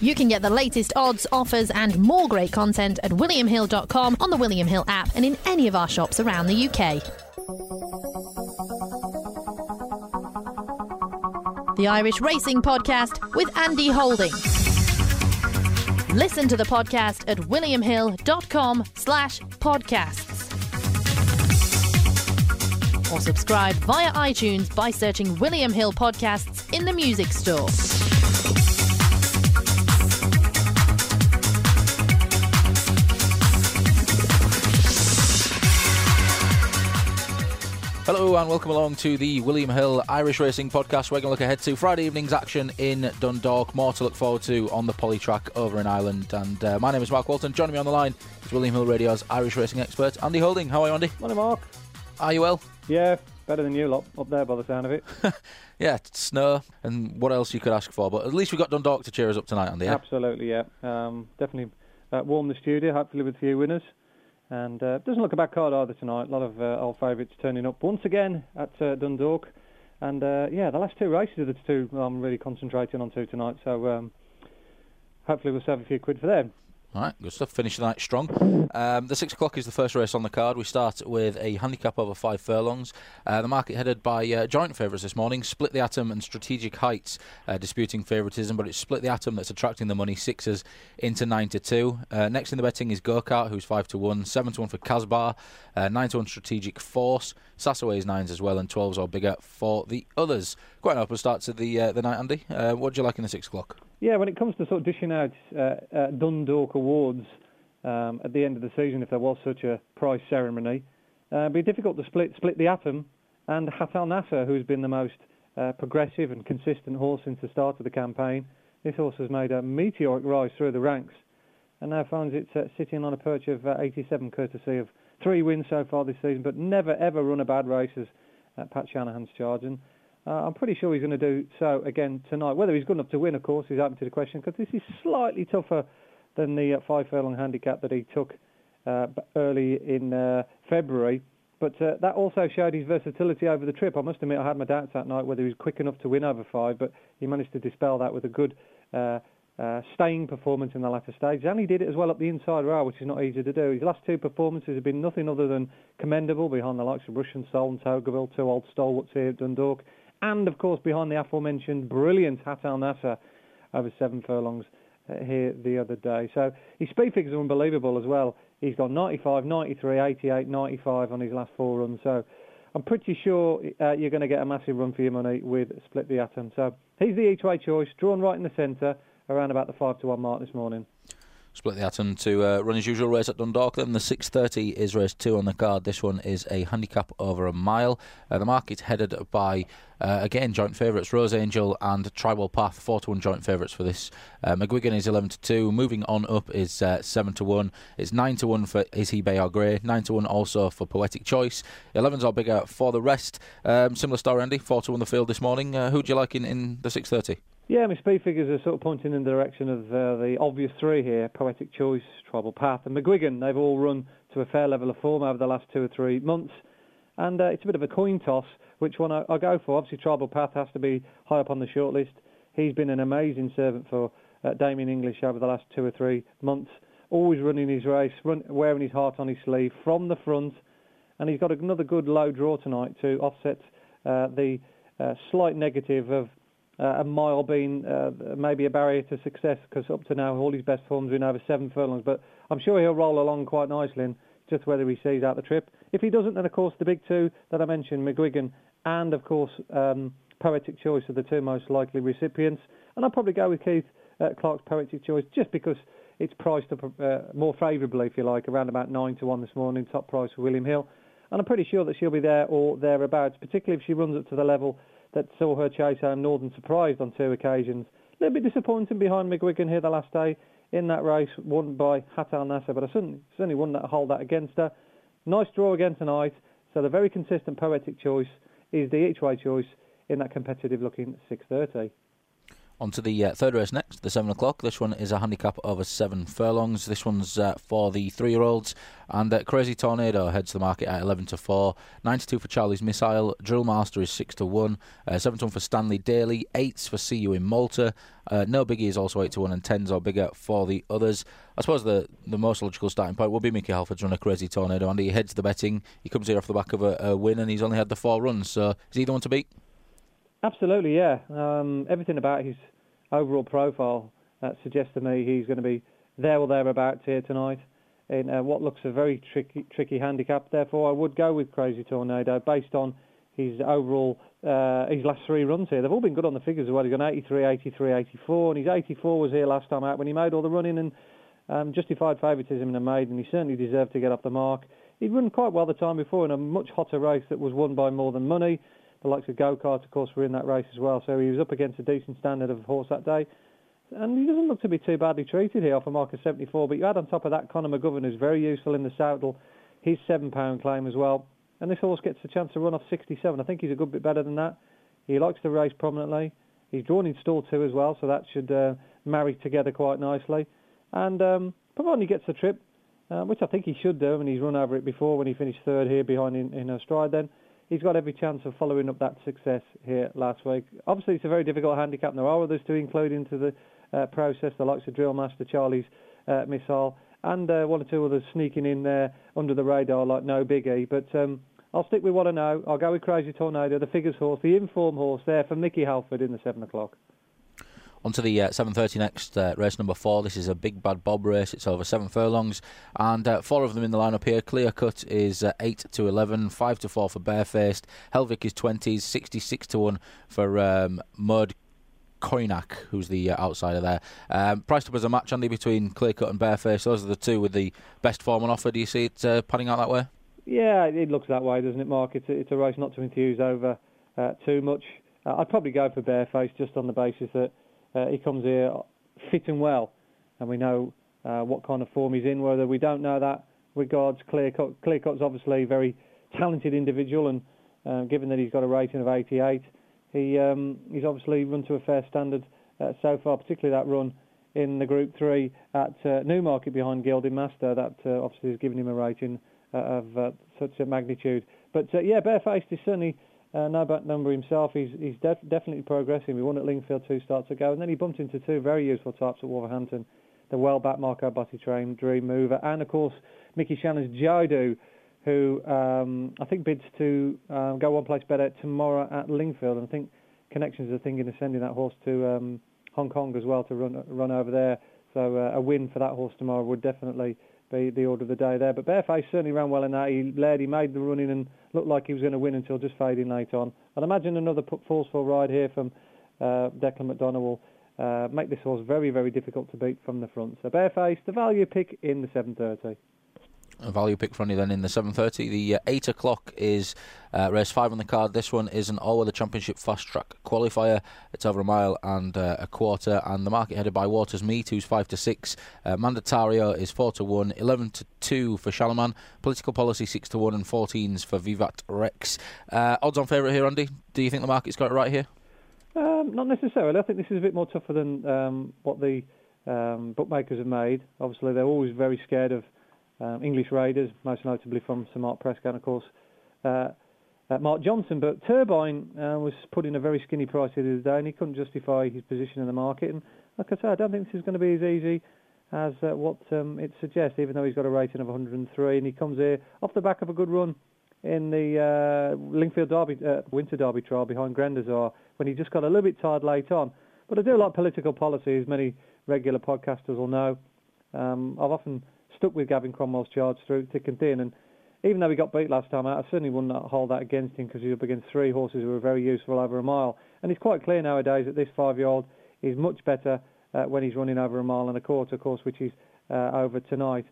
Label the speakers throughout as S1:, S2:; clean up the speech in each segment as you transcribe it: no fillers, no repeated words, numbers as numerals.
S1: You can get the latest odds, offers and more great content at williamhill.com, on the William Hill app and in any of our shops around the UK. The Irish Racing Podcast with Andy Holding. Listen to the podcast at williamhill.com/podcasts. Or subscribe via iTunes by searching William Hill Podcasts in the music store.
S2: Hello and welcome along to the William Hill Irish Racing Podcast. We're going to look ahead to Friday evening's action in Dundalk. More to look forward to on the Poly track over in Ireland. And my name is Mark Walton. Joining me on the line is William Hill Radio's Irish racing expert, Andy Holding. How are you, Andy?
S3: Morning, Mark.
S2: Are you well?
S3: Yeah, better than you lot up there by the sound of it.
S2: Yeah, it's snow and what else you could ask for. But at least we've got Dundalk to cheer us up tonight, Andy. Yeah?
S3: Absolutely, yeah. Definitely warm the studio, hopefully with a few winners. And doesn't look a bad card either tonight. A lot of old favourites turning up once again at Dundalk. And the last two races are the two I'm really concentrating on tonight. So hopefully we'll save a few quid for them.
S2: All right, good stuff. Finish the night strong. The 6 o'clock is the first race on the card. We start with a handicap over 5 furlongs. The market headed by joint favourites this morning. Split the Atom and Strategic Heights disputing favouritism, but it's Split the Atom that's attracting the money. 6s into 9-2. Next in the betting is Go-Kart, who's 5-1. 7-1 for Casbar. 9-1 Strategic Force. Sassaway's 9s as well, and 12s or bigger for the others. Quite an open start to the night, Andy. What do you like in the 6 o'clock?
S3: Yeah, when it comes to sort of dishing out Dundalk awards at the end of the season, if there was such a prize ceremony, it'd be difficult to split the Atom and Hat Al Nasser, who's been the most progressive and consistent horse since the start of the campaign. This horse has made a meteoric rise through the ranks and now finds it sitting on a perch of 87, courtesy of 3 wins so far this season, but never ever run a bad race as Pat Shanahan's charge. And I'm pretty sure he's going to do so again tonight. Whether he's good enough to win, of course, is open to the question, because this is slightly tougher than the 5 furlong handicap that he took early in February. But that also showed his versatility over the trip. I must admit I had my doubts that night whether he was quick enough to win over 5, but he managed to dispel that with a good staying performance in the latter stage. And he did it as well up the inside rail, which is not easy to do. His last 2 performances have been nothing other than commendable, behind the likes of Russian Soul and Togaville, 2 old stalwarts here at Dundalk. And, of course, behind the aforementioned brilliant Hat Al Nasser over 7 furlongs here the other day. So his speed figures are unbelievable as well. He's got 95, 93, 88, 95 on his last 4 runs. So I'm pretty sure you're going to get a massive run for your money with Split the Atom. So he's the each-way choice, drawn right in the centre, around about the 5-1 mark this morning.
S2: Split the Atom to run his usual race at Dundalk. Then the 6:30 is race 2 on the card. This one is a handicap over a mile. The market's headed by, again, joint favourites, Rose Angel and Tribal Path, 4-1 joint favourites for this. McGuigan is 11-2. Moving on up is 7-1. It's 9-1 for Is He Bay or Grey. 9-1 also for Poetic Choice. 11s are bigger for the rest. Similar story, Andy. 4-1 the field this morning. Who do you like in the 6:30?
S3: Yeah, my speed figures are sort of pointing in the direction of the obvious 3 here, Poetic Choice, Tribal Path and McGuigan. They've all run to a fair level of form over the last 2 or 3 months. And it's a bit of a coin toss which one I go for. Obviously, Tribal Path has to be high up on the shortlist. He's been an amazing servant for Damien English over the last 2 or 3 months, always running his race, wearing his heart on his sleeve from the front. And he's got another good low draw tonight to offset the slight negative of a mile being maybe a barrier to success, because up to now all his best form's been over 7 furlongs. But I'm sure he'll roll along quite nicely, and just whether he sees out the trip. If he doesn't, then of course the big 2 that I mentioned, McGuigan and of course Poetic Choice, are the 2 most likely recipients. And I'll probably go with Keith Clark's Poetic Choice just because it's priced up more favourably, if you like, around about 9-1 this morning, top price for William Hill. And I'm pretty sure that she'll be there or thereabouts, particularly if she runs up to the level that saw her chase home Northern Surprised on 2 occasions. A little bit disappointing behind McGuigan here the last day in that race, won by Hat Al Nasser, but I certainly wouldn't hold that against her. Nice draw again tonight, so the very consistent Poetic Choice is the each-way choice in that competitive-looking 6:30.
S2: On to the third race next, the 7 o'clock. This one is a handicap over 7 furlongs. This one's for the 3-year-olds. And Crazy Tornado heads the market at 11-4. 92 for Charlie's Missile. Drill Master is 6-1. 7-1 for Stanley Daly. 8s for See You in Malta. No Biggie is also 8-1, and 10s or bigger for the others. I suppose the most logical starting point will be Mickey Halford's runner, Crazy Tornado. Andy, he heads the betting. He comes here off the back of a win, and he's only had the 4 runs. So is he the one to beat?
S3: Absolutely, yeah. Everything about his overall profile suggests to me he's going to be there or thereabouts here tonight in what looks a very tricky handicap. Therefore, I would go with Crazy Tornado based on his overall his last 3 runs here. They've all been good on the figures as well. He's gone 83, 83, 84, and his 84 was here last time out when he made all the running and justified favouritism in a maiden. He certainly deserved to get off the mark. He'd run quite well the time before in a much hotter race that was won by More Than Money. The likes of Go-Kart, of course, were in that race as well, so he was up against a decent standard of horse that day. And he doesn't look to be too badly treated here off a mark of 74, but you add on top of that Conor McGovern, who's very useful in the saddle, his £7 claim as well. And this horse gets a chance to run off 67. I think he's a good bit better than that. He likes to race prominently. He's drawn in stall 2 as well, so that should marry together quite nicely. And provided he gets the trip, which I think he should do, and he's run over it before when he finished 3rd here behind in Stride then, he's got every chance of following up that success here last week. Obviously, it's a very difficult handicap, and there are others to include into the process, the likes of Drill Master, Charlie's Missile, and 1 or 2 others sneaking in there under the radar like No Biggie. But I'll stick with what I know. I'll go with Crazy Tornado, the figures horse, the informed horse there for Mickey Halford in the 7 o'clock.
S2: On to the 7:30 next, race number 4. This is a Big Bad Bob race. It's over 7 furlongs, and 4 of them in the lineup here. Clear Cut is 8-11, 5-4 for Barefaced. Helvik is 20s, 66-1 for Mud Koinak, who's the outsider there. Priced up as a match, Andy, between Clear Cut and Barefaced. Those are the 2 with the best form on offer. Do you see it panning out that way?
S3: Yeah, it looks that way, doesn't it, Mark? It's a race not to enthuse over too much. I'd probably go for Barefaced just on the basis that he comes here fit and well, and we know what kind of form he's in. Whether we don't know that regards Clear Cut. Clear Cut's obviously a very talented individual, and given that he's got a rating of 88, he's obviously run to a fair standard so far, particularly that run in the Group 3 at Newmarket behind Gilded Master. That obviously has given him a rating of such a magnitude. But yeah, Barefaced is certainly no back number himself. He's definitely progressing. We won at Lingfield 2 starts ago, and then he bumped into 2 very useful types at Wolverhampton. The well-backed Marco Botti trained Dream Mover, and of course Mickey Shannon's Jaidu, who I think bids to go one place better tomorrow at Lingfield. And I think Connections are thinking of sending that horse to Hong Kong as well to run over there. So a win for that horse tomorrow would definitely be the order of the day there. But Barefaced certainly ran well in that. He made the running and looked like he was going to win until just fading late on. I'd imagine another forceful ride here from Declan McDonough will make this horse very, very difficult to beat from the front. So Barefaced, the value pick in the 7:30.
S2: A value pick for you then in the 7:30. The 8 o'clock is race 5 on the card. This one is an all-weather championship fast track qualifier. It's over a mile and a quarter, and the market headed by Waters Meat, who's 5-6. Mandatario is 4-1, 11-2 for Shalaman. Political Policy 6-1, and 14s for Vivat Rex. Odds on favourite here, Andy. Do you think the market's got it right here?
S3: Not necessarily. I think this is a bit more tougher than what the bookmakers have made. Obviously, they're always very scared of English Raiders, most notably from Sir Mark Prescott, and of course Mark Johnson. But Turbine was put in a very skinny price the other day, and he couldn't justify his position in the market. And like I say, I don't think this is going to be as easy as what it suggests, even though he's got a rating of 103, and he comes here off the back of a good run in the Lingfield Derby, Winter Derby trial behind Grandazar, when he just got a little bit tired late on. But I do like Political Policy, as many regular podcasters will know. I've often stuck with Gavin Cromwell's charge through thick and thin, and even though he got beat last time out, I certainly wouldn't hold that against him, because he's up against 3 horses who were very useful over a mile. And it's quite clear nowadays that this 5-year-old is much better when he's running over a mile and a quarter, of course, which is over tonight.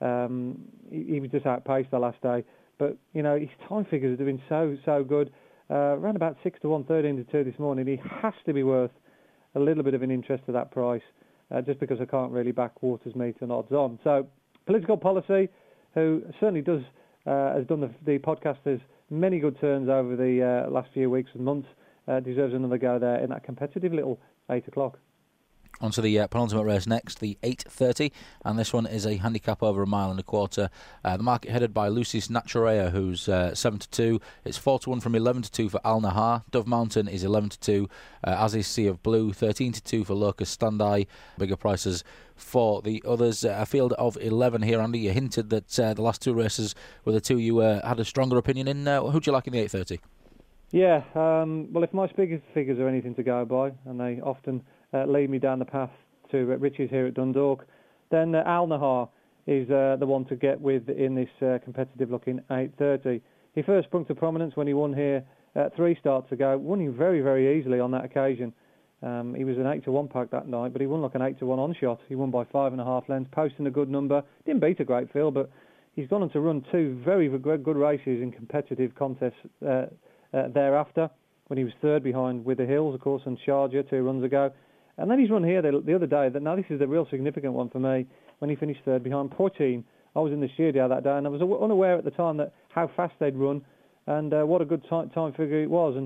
S3: He was just outpaced the last day, but you know, his time figures are doing so good. Around about 6-1, 13-2 this morning. He has to be worth a little bit of an interest at that price, just because I can't really back Waters Meat and odds on. So Political Policy, who certainly has done the podcasters many good turns over the last few weeks and months, deserves another go there in that competitive little 8 o'clock.
S2: On to the penultimate race next, the 8:30, and this one is a handicap over 1.25 miles. The market headed by Lucis Naturea, who's 7-2. It's 4-1 from 11-2 for Al Nahar. Dove Mountain is 11-2, as is Sea of Blue. 13-2 for Locust Standai. Bigger prices for the others. A field of 11 here, Andy. You hinted that the last two races were the two you had a stronger opinion in. Who do you like in the 8:30?
S3: Yeah, well, if my figures are anything to go by, and they often lead me down the path to riches here at Dundalk, then Al Nahar is the one to get with in this competitive-looking 8:30. He first sprung to prominence when he won here 3 starts ago, winning very, very easily on that occasion. He was an 8-1 pack that night, but he won like an 8-1 on-shot. He won by 5.5 lengths, posting a good number. Didn't beat a great field, but he's gone on to run 2 very good races in competitive contests thereafter, when he was third behind With the Hills, of course, and Sharjah 2 runs ago. And then he's run here the other day. Now this is the real significant one for me, when he finished third behind Poitin. I was in the studio that day, and I was unaware at the time that how fast they'd run, and what a good time figure it was.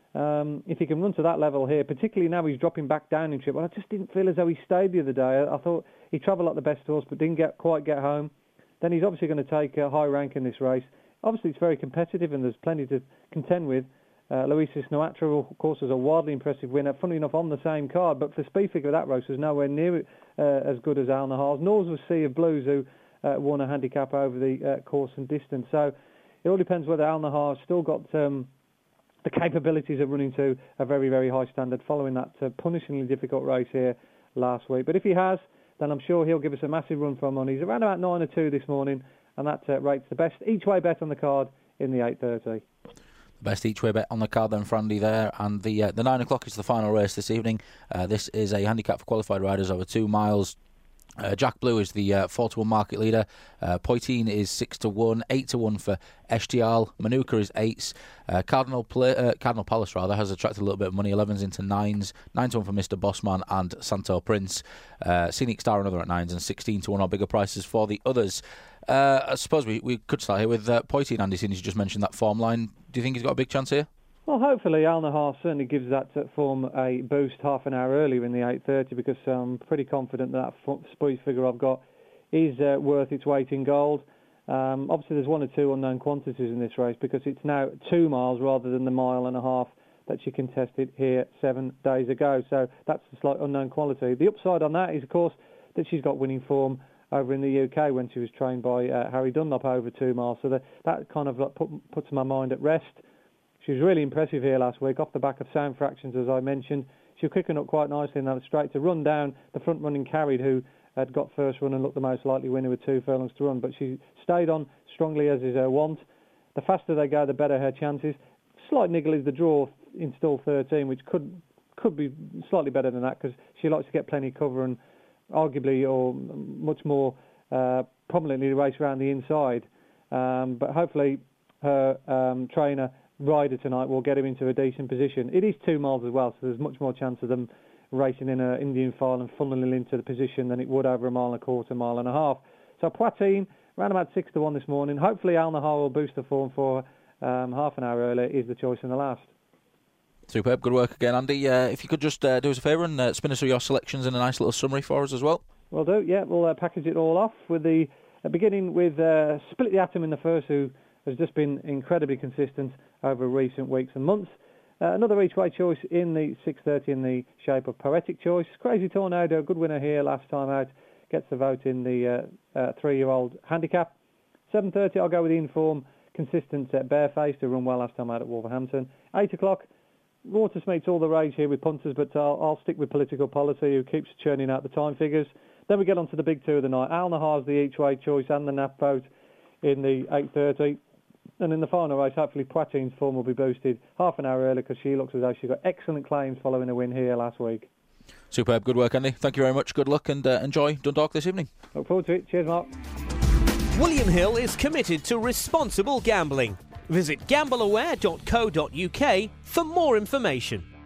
S3: And if he can run to that level here, particularly now he's dropping back down in trip, well, I just didn't feel as though he stayed the other day. I thought he travelled like the best horse, but didn't quite get home. Then he's obviously going to take a high rank in this race. Obviously, it's very competitive, and there's plenty to contend with. Lucis Naturea, of course, is a wildly impressive winner, funnily enough on the same card, but the speed figure of that race was nowhere near as good as Al Nahar's, nor was Sea of Blues, who won a handicap over the course and distance. So it all depends whether Al Nahar's still got the capabilities of running to a very, very high standard following that punishingly difficult race here last week. But if he has, then I'm sure he'll give us a massive run for our money. He's around about 9-2 this morning, and that rates the best each-way bet on the card in the 8:30.
S2: Best each-way bet on the card then for Andy there. And the 9 o'clock is the final race this evening. This is a handicap for qualified riders over 2 miles. Jack Blue is the 4-1 market leader. Poitin is 6-1, 8-1 for Eshtial. Manuka is 8s. Cardinal Palace has attracted a little bit of money. 11s into 9s. 9-1 for Mr. Bossman and Santo Prince. Scenic Star another at 9s, and 16-1 are bigger prices for the others. I suppose we could start here with Poitin, Andy, since you just mentioned that form line. Do you think he's got a big chance here?
S3: Well, hopefully Al Nahar certainly gives that form a boost half an hour earlier in the 8:30, because I'm pretty confident that speed figure I've got is worth its weight in gold. Obviously, there's 1 or 2 unknown quantities in this race, because it's now 2 miles rather than the 1.5 miles that she contested here 7 days ago. So that's a slight unknown quality. The upside on that is, of course, that she's got winning form over in the UK when she was trained by Harry Dunlop over 2 miles. So that kind of puts my mind at rest. She was really impressive here last week, off the back of sound fractions, as I mentioned. She was kicking up quite nicely in that straight to run down the front running Carried, who had got first run and looked the most likely winner with 2 furlongs to run. But she stayed on strongly, as is her wont. The faster they go, the better her chances. Slight niggle is the draw in stall 13, which could be slightly better than that, because she likes to get plenty of cover and arguably or much more prominently race around the inside. But hopefully her trainer rider tonight will get him into a decent position. It is 2 miles as well, so there's much more chance of them racing in an Indian file and funneling into the position than it would over 1.25 miles, 1.5 miles. So Poitin, around about 6-1 this morning. Hopefully Al Nahar will boost the form for half an hour earlier, is the choice in the last.
S2: Superb, good work again, Andy. If you could just do us a favour and spin us through your selections in a nice little summary for us as well.
S3: Will do, yeah. We'll package it all off with the beginning with Split the Atom in the first, who has just been incredibly consistent over recent weeks and months. Another each-way choice in the 6:30 in the shape of Poetic Choice. Crazy Tornado, good winner here last time out, gets the vote in the 3-year-old handicap. 7:30, I'll go with the inform consistent Barefaced, who run well last time out at Wolverhampton. 8 o'clock, Watersmeet's all the rage here with punters, but I'll stick with Political Policy, who keeps churning out the time figures. Then we get on to the big two of the night. Al Nahar's the each-way choice and the nap vote in the 8:30. And in the final race, hopefully Poitin's form will be boosted half an hour earlier, because she looks as though she's got excellent claims following a win here last week.
S2: Superb, good work, Andy. Thank you very much. Good luck, and enjoy Dundalk this evening.
S3: Look forward to it. Cheers, Mark.
S4: William Hill is committed to responsible gambling. Visit gambleaware.co.uk for more information.